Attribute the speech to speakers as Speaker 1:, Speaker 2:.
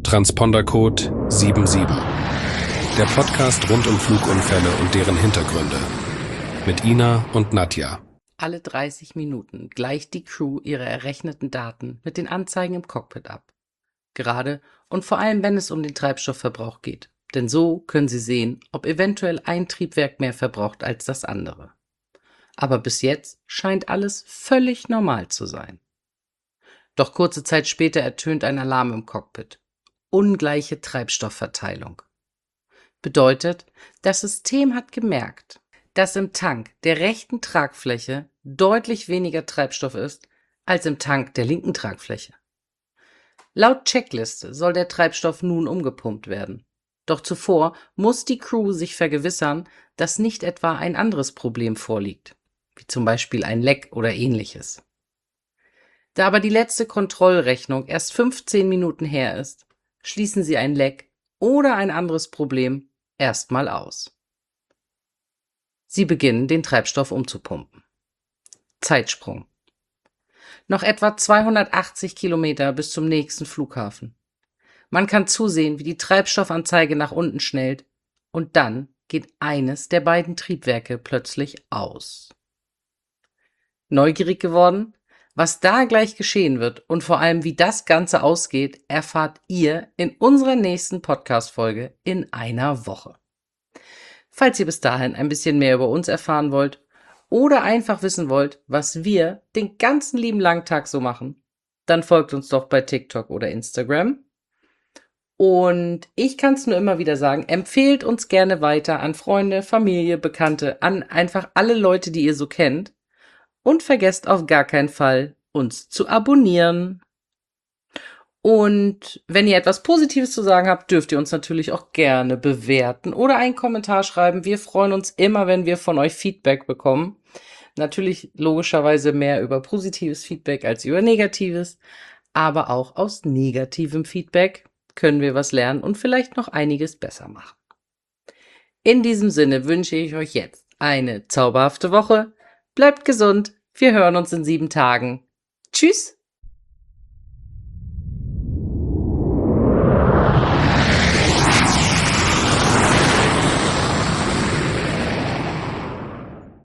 Speaker 1: Transpondercode 77. Der Podcast rund um Flugunfälle und deren Hintergründe. Mit Ina und Nadja.
Speaker 2: Alle 30 Minuten gleicht die Crew ihre errechneten Daten mit den Anzeigen im Cockpit ab. Gerade und vor allem, wenn es um den Treibstoffverbrauch geht. Denn so können sie sehen, ob eventuell ein Triebwerk mehr verbraucht als das andere. Aber bis jetzt scheint alles völlig normal zu sein. Doch kurze Zeit später ertönt ein Alarm im Cockpit. Ungleiche Treibstoffverteilung. Bedeutet, das System hat gemerkt, dass im Tank der rechten Tragfläche deutlich weniger Treibstoff ist als im Tank der linken Tragfläche. Laut Checkliste soll der Treibstoff nun umgepumpt werden. Doch zuvor muss die Crew sich vergewissern, dass nicht etwa ein anderes Problem vorliegt, wie zum Beispiel ein Leck oder ähnliches. Da aber die letzte Kontrollrechnung erst 15 Minuten her ist, schließen sie ein Leck oder ein anderes Problem erstmal aus. Sie beginnen, den Treibstoff umzupumpen. Zeitsprung. Noch etwa 280 Kilometer bis zum nächsten Flughafen. Man kann zusehen, wie die Treibstoffanzeige nach unten schnellt und dann geht eines der beiden Triebwerke plötzlich aus. Neugierig geworden? Was da gleich geschehen wird und vor allem, wie das Ganze ausgeht, erfahrt ihr in unserer nächsten Podcast-Folge in einer Woche. Falls ihr bis dahin ein bisschen mehr über uns erfahren wollt oder einfach wissen wollt, was wir den ganzen lieben langen Tag so machen, dann folgt uns doch bei TikTok oder Instagram. Und ich kann es nur immer wieder sagen, empfehlt uns gerne weiter an Freunde, Familie, Bekannte, an einfach alle Leute, die ihr so kennt. Und vergesst auf gar keinen Fall, uns zu abonnieren. Und wenn ihr etwas Positives zu sagen habt, dürft ihr uns natürlich auch gerne bewerten oder einen Kommentar schreiben. Wir freuen uns immer, wenn wir von euch Feedback bekommen. Natürlich logischerweise mehr über positives Feedback als über negatives. Aber auch aus negativem Feedback können wir was lernen und vielleicht noch einiges besser machen. In diesem Sinne wünsche ich euch jetzt eine zauberhafte Woche. Bleibt gesund. Wir hören uns in 7 Tagen. Tschüss.